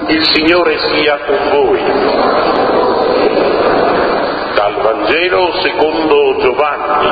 Il Signore sia con voi. Dal Vangelo secondo Giovanni.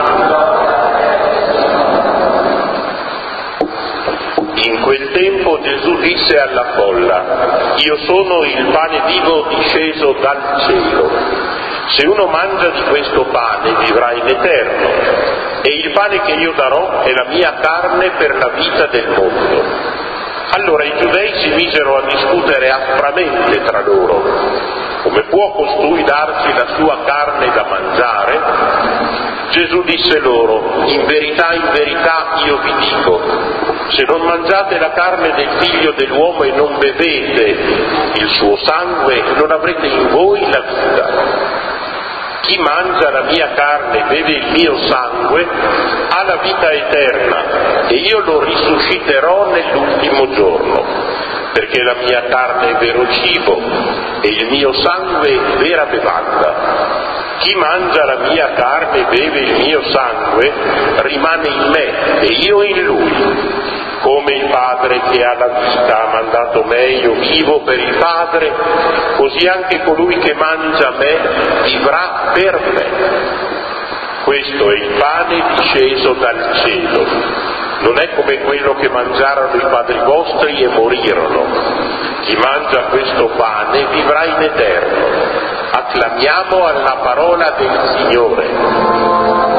In quel tempo Gesù disse alla folla: Io sono il pane vivo disceso dal cielo. Se uno mangia di questo pane vivrà in eterno, e il pane che io darò è la mia carne per la vita del mondo. Allora i giudei si misero a discutere aspramente tra loro: come può costui darci la sua carne da mangiare? Gesù disse loro: in verità io vi dico, se non mangiate la carne del Figlio dell'uomo e non bevete il suo sangue, non avrete in voi la vita. Chi mangia la mia carne e beve il mio sangue ha la vita eterna, e io lo risusciterò nell'ultimo giorno, perché la mia carne è vero cibo e il mio sangue è vera bevanda. Chi mangia la mia carne e beve il mio sangue rimane in me e io in lui. Come il Padre che ha la vita ha mandato me, io vivo per il Padre, così anche colui che mangia me vivrà per me. Questo è il pane disceso dal cielo. Non è come quello che mangiarono i padri vostri e morirono. Chi mangia questo pane vivrà in eterno. Acclamiamo alla parola del Signore.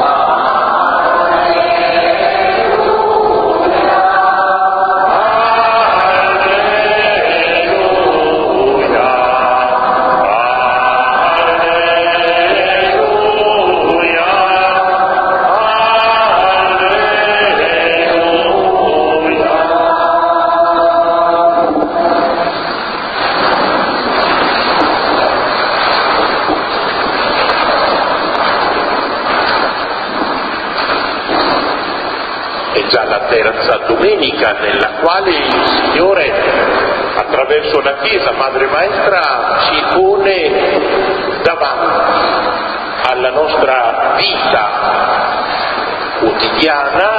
Già la terza domenica nella quale il Signore, attraverso la Chiesa Madre Maestra, ci pone davanti alla nostra vita quotidiana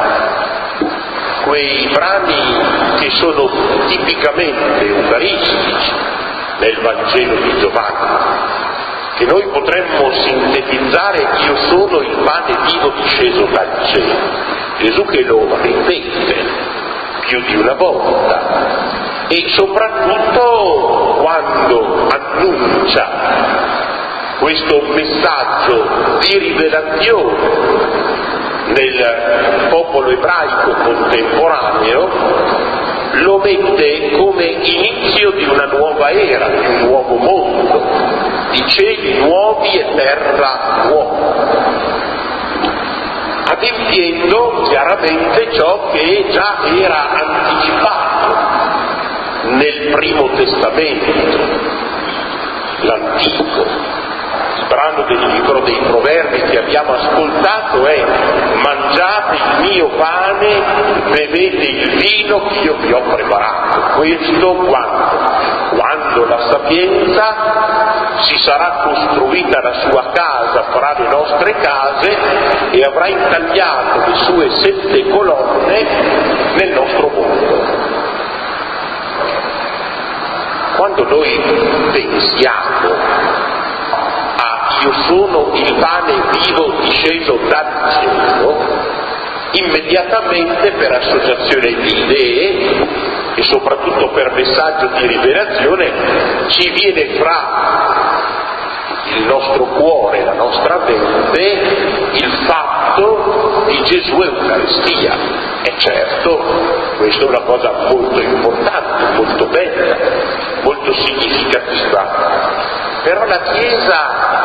quei brani che sono tipicamente eucaristici nel Vangelo di Giovanni, che noi potremmo sintetizzare: io sono il pane vivo disceso dal cielo. Gesù che lo ripete più di una volta, e soprattutto quando annuncia questo messaggio di rivelazione nel popolo ebraico contemporaneo, lo mette come inizio di una nuova era, di un nuovo mondo, di cieli nuovi e terra nuova, adempiendo chiaramente ciò che già era anticipato nel Primo Testamento, l'Antico. Il brano del libro dei Proverbi che abbiamo ascoltato è: mangiate il mio pane, bevete il vino che io vi ho preparato. Questo quando la sapienza si sarà costruita la sua casa fra le nostre case e avrà intagliato le sue 7 colonne nel nostro mondo. Quando noi pensiamo a io sono il pane vivo disceso dal cielo, immediatamente per associazione di idee e soprattutto per messaggio di rivelazione ci viene fra il nostro cuore, la nostra mente, il fatto di Gesù Eucaristia. E certo, questa è una cosa molto importante, molto bella, molto significativa. Però la Chiesa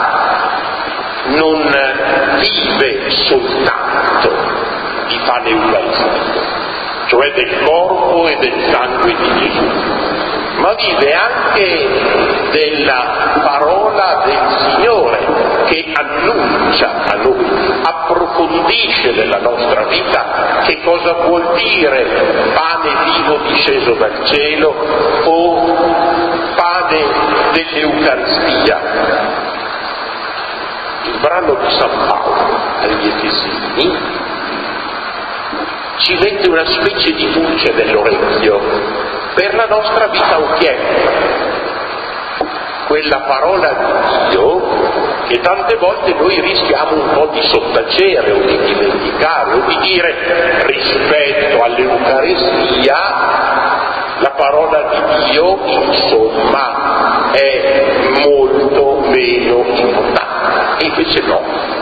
non vive soltanto di pane eucaristico, cioè del corpo e del sangue di Gesù, ma vive anche della parola del Signore che annuncia a noi, approfondisce nella nostra vita che cosa vuol dire pane vivo disceso dal cielo o pane dell'Eucaristia. Il brano di San Paolo agli Efesini ci mette una specie di luce nell'orecchio per la nostra vita odierna. della parola di Dio che tante volte noi rischiamo un po' di sottacere o di dimenticare o di dire rispetto all'Eucaristia la parola di Dio insomma è molto meno importante, e invece no.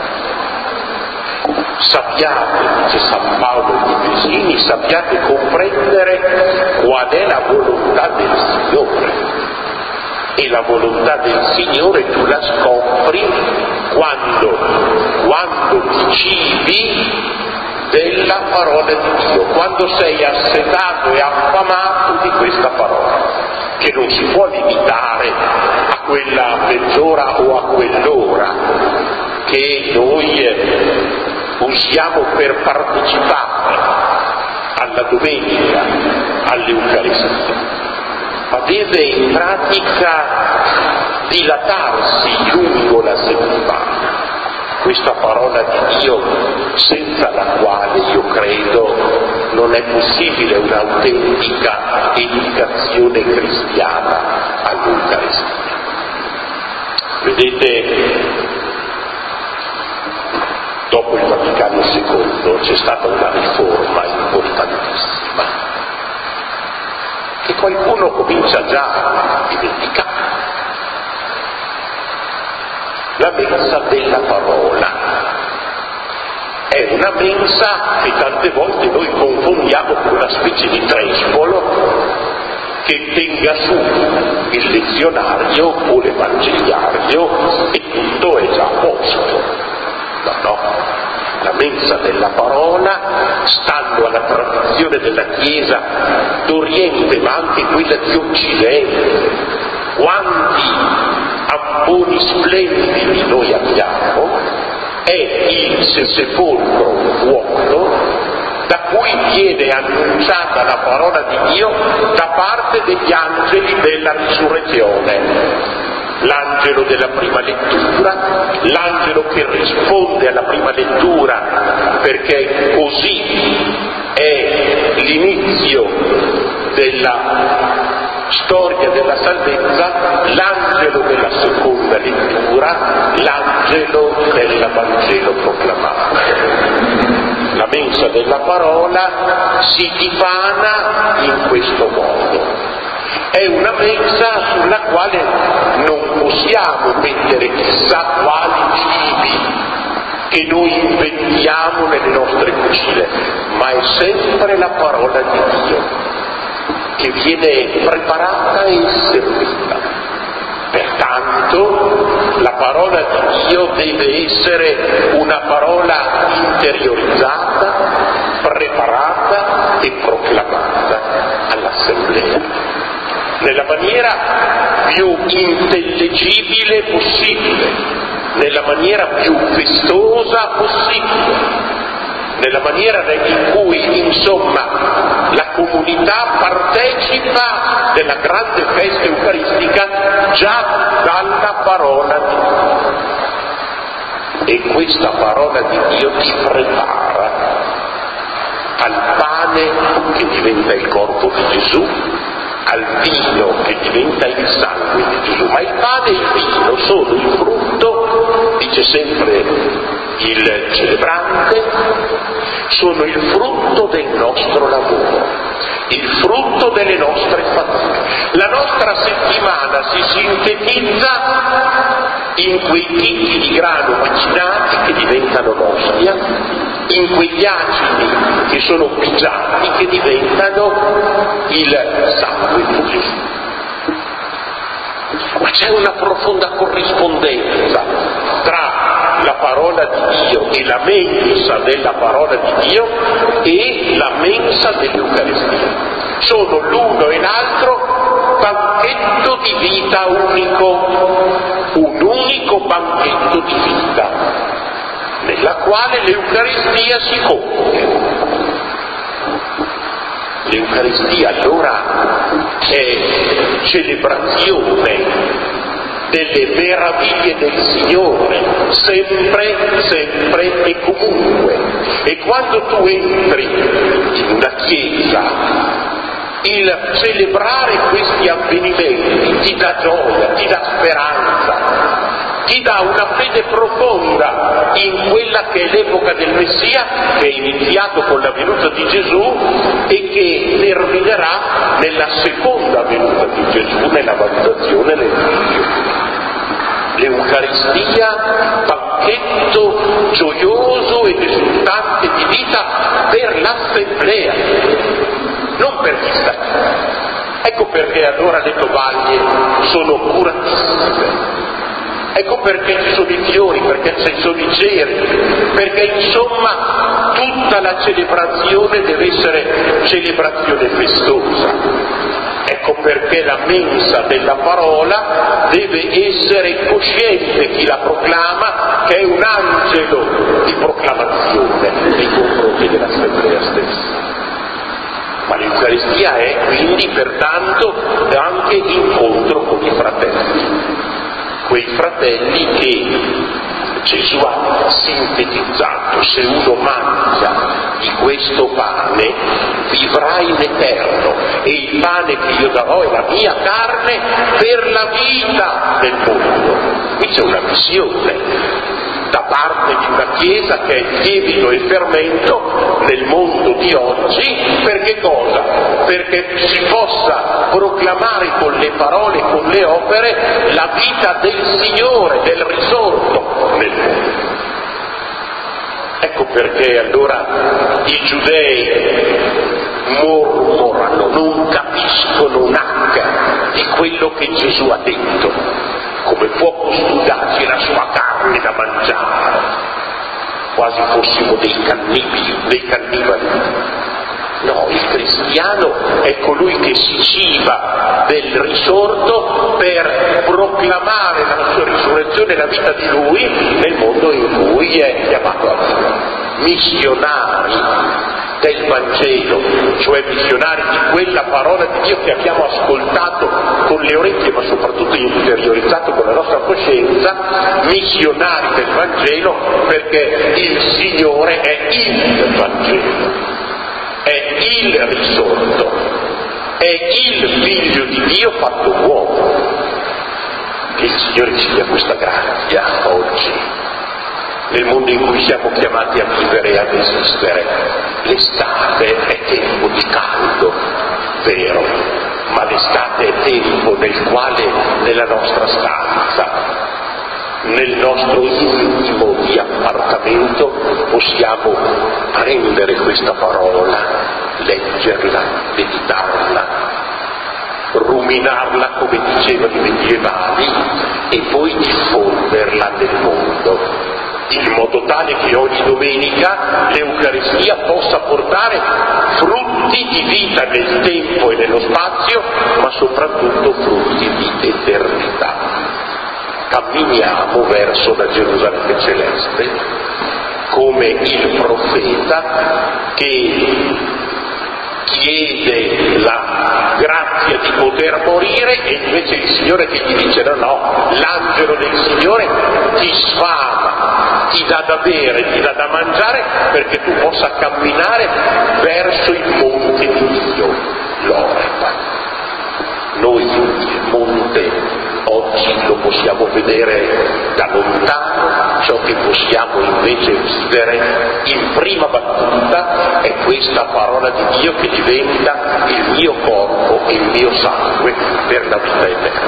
Sappiate, dice San Paolo agli Efesini, sappiate comprendere qual è la volontà del Signore. E la volontà del Signore tu la scopri quando ti cibi della parola di Dio, quando sei assetato e affamato di questa parola, che non si può limitare a quella mezz'ora o a quell'ora che noi usiamo per partecipare alla domenica, all'Eucaristia, ma deve in pratica dilatarsi lungo la settimana. Questa parola di Dio, senza la quale io credo non è possibile un'autentica educazione cristiana all'Eucaristia. Vedete, dopo il Vaticano II c'è stata una riforma importantissima che qualcuno comincia già a dimenticare. La mensa della parola è una mensa che tante volte noi confondiamo con una specie di trespolo che tenga su il lezionario o l'evangeliario e tutto è già a posto. No. La mensa della parola, stando alla tradizione della Chiesa d'Oriente ma anche quella di Occidente, quanti abboni splendidi noi abbiamo, è il sepolcro vuoto da cui viene annunciata la parola di Dio da parte degli angeli della risurrezione. L'angelo della prima lettura, l'angelo che risponde alla prima lettura perché così è l'inizio della storia della salvezza, l'angelo della seconda lettura, l'angelo del Vangelo proclamato. La mensa della parola si dipana in questo modo. È una mensa sulla quale non possiamo mettere chissà quali cibi che noi inventiamo nelle nostre cucine, ma è sempre la parola di Dio che viene preparata e servita. Pertanto la parola di Dio deve essere una parola interiorizzata, preparata e proclamata all'assemblea nella maniera più intellegibile possibile, nella maniera più festosa possibile, nella maniera in cui insomma la comunità partecipa della grande festa eucaristica già dalla parola di Dio. E questa parola di Dio ti prepara al pane che diventa il corpo di Gesù, al vino che diventa il sangue di Gesù. Ma il pane e il vino sono il frutto, dice sempre il celebrante, sono il frutto del nostro lavoro, il frutto delle nostre fatiche. La nostra settimana si sintetizza in quei chicchi di grano macinati che diventano l'ostia, in quegli acidi che sono pigiati che diventano il sangue di Gesù. Ma c'è una profonda corrispondenza tra la parola di Dio e la mensa della parola di Dio e la mensa dell'Eucaristia. Sono l'uno e l'altro banchetto di vita unico, un unico banchetto di vita, nella quale l'Eucaristia si compie. L'Eucaristia allora è celebrazione delle meraviglie del Signore, sempre e comunque. E quando tu entri in una chiesa, il celebrare questi avvenimenti ti ti dà gioia, ti dà speranza, ti dà una fede profonda in quella che è l'epoca del Messia, che è iniziato con la venuta di Gesù e che terminerà nella seconda venuta di Gesù, nella valutazione del Figlio. L'Eucaristia, pacchetto gioioso ed esultante di vita per l'assemblea, non per chi sta qui. Ecco perché allora le tovaglie sono curatissime. Ecco perché ci sono i fiori, perché ci sono i ceri, perché insomma tutta la celebrazione deve essere celebrazione festosa. Ecco perché la mensa della parola deve essere cosciente chi la proclama che è un angelo di proclamazione nei confronti dell'assemblea stessa. Ma l'Eucaristia è quindi pertanto anche incontro con i fratelli. Quei fratelli che Gesù ha sintetizzato: se uno mangia di questo pane vivrà in eterno, e il pane che io darò è la mia carne per la vita del mondo. Qui c'è una missione da parte di una Chiesa che è il lievito e il fermento nel mondo di oggi. Per che cosa? Perché si possa proclamare con le parole, con le opere, la vita del Signore, del risorto nel mondo. Ecco perché allora i giudei mormorano, non capiscono un H di quello che Gesù ha detto. Come può costudarci la sua carne da mangiare? Quasi fossimo dei cannibali. No, il cristiano è colui che si ciba del risorto per proclamare la sua risurrezione e la vita di lui nel mondo in cui è chiamato a vivere. Missionari del Vangelo, cioè missionari di quella parola di Dio che abbiamo ascoltato con le orecchie ma soprattutto interiorizzato con la nostra coscienza, missionari del Vangelo, perché il Signore è il Vangelo, è il risorto, è il Figlio di Dio fatto uomo. Che il Signore ci dia questa grazia oggi, nel mondo in cui siamo chiamati a vivere e ad esistere. L'estate è tempo di caldo, vero, ma l'estate è tempo nel quale nella nostra stanza, nel nostro intimo di appartamento, possiamo prendere questa parola, leggerla, meditarla, ruminarla come dicevano i medievali e poi diffonderla nel mondo, in modo tale che ogni domenica l'Eucaristia possa portare frutti di vita nel tempo e nello spazio, ma soprattutto frutti di eternità. Camminiamo verso la Gerusalemme celeste come il profeta che chiede la grazia di poter morire e invece il Signore che gli dice no, l'angelo del Signore ti sfama, ti dà da bere, ti dà da mangiare perché tu possa camminare verso il monte di Dio, l'Oreb. Noi il monte oggi lo possiamo vedere da lontano, ciò che possiamo invece vivere in prima battuta è questa parola di Dio che diventa il mio corpo e il mio sangue per la vita eterna.